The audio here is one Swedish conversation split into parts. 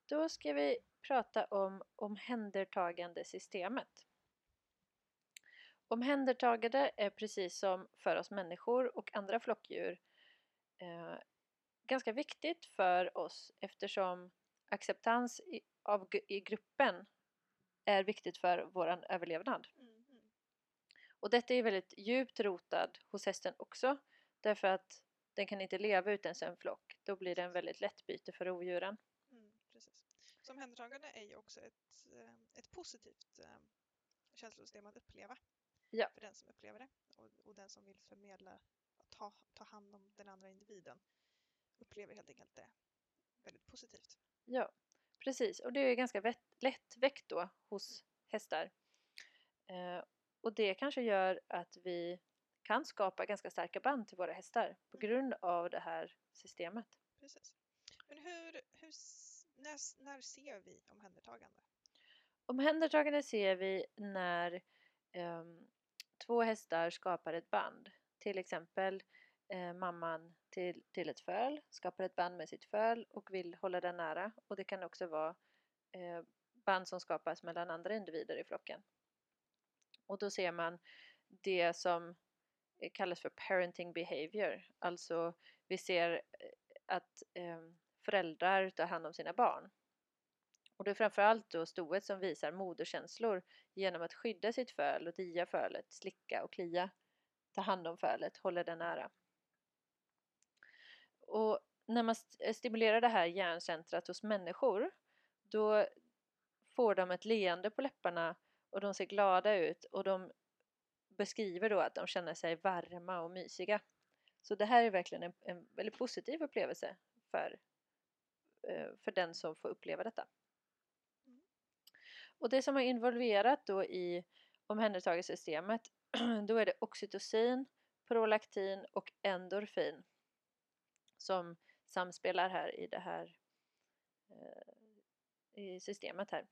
Då ska vi prata om omhändertagandesystemet. Omhändertagande är precis som för oss människor och andra flockdjur ganska viktigt för oss eftersom acceptans i gruppen är viktigt för vår överlevnad. Mm. Och detta är väldigt djupt rotad hos hästen också därför att den kan inte leva utan en flock. Då blir det en väldigt lätt byte för rovdjuren. Precis. Så omhändertagande är ju också ett positivt känslosystem att uppleva Ja, för den som upplever det och den som vill förmedla att ta hand om den andra individen upplever helt enkelt det väldigt positivt. ja, precis. Och det är ganska lättväckt då hos hästar. Och det kanske gör att vi kan skapa ganska starka band till våra hästar på grund av det här systemet. Precis. Men när ser vi omhändertagande? Omhändertagande ser vi när två hästar skapar ett band. Till exempel mamman till ett föl skapar ett band med sitt föl och vill hålla den nära. Och det kan också vara band som skapas mellan andra individer i flocken. Och då ser man det som kallas för parenting behavior. Alltså vi ser att föräldrar tar hand om sina barn. Och det är framförallt då stoet som visar moderkänslor genom att skydda sitt föl och dia fölet, slicka och klia, ta hand om fölet, hålla den nära. Och när man stimulerar det här hjärncentrat hos människor då får de ett leende på läpparna och de ser glada ut och de beskriver då att de känner sig varma och mysiga. Så det här är verkligen en väldigt positiv upplevelse för den som får uppleva detta. Och det som är involverat då i omhändertagandesystemet då är det oxytocin, prolaktin och endorfin som samspelar här i det här i systemet här.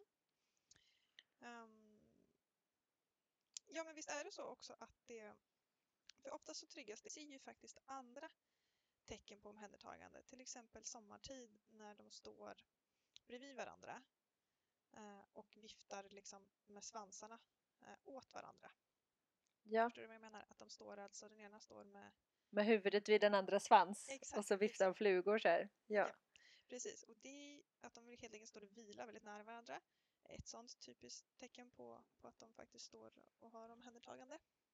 Ja, men visst är det så också att för ofta så triggas det, ser ju faktiskt andra tecken på omhändertagande, till exempel sommartid när de står bredvid varandra och viftar liksom med svansarna åt varandra. Ja, Förstår du vad jag menar? Att de står alltså, den ena står med huvudet vid den andra svans och så viftar exakt. flugor så här. Ja. Ja, precis. Och det att de helt enkelt står och vilar väldigt nära varandra är ett sådant typiskt tecken på att de faktiskt står och har omhändertagande.